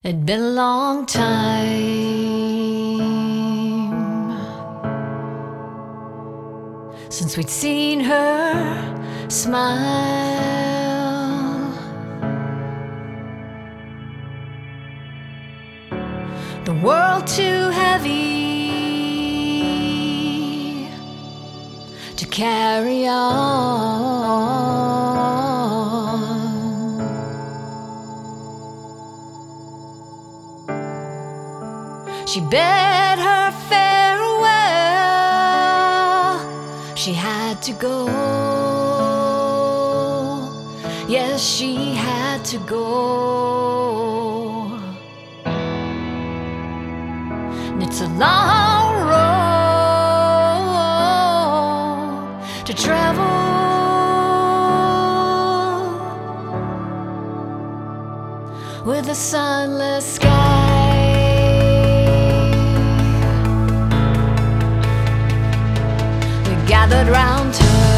It'd been a long time since we'd seen her smile. The world too heavy to carry on. She bade her farewell. She had to go. Yes, she had to go. And it's a long road to travel, with a sunless sky. Gathered round her,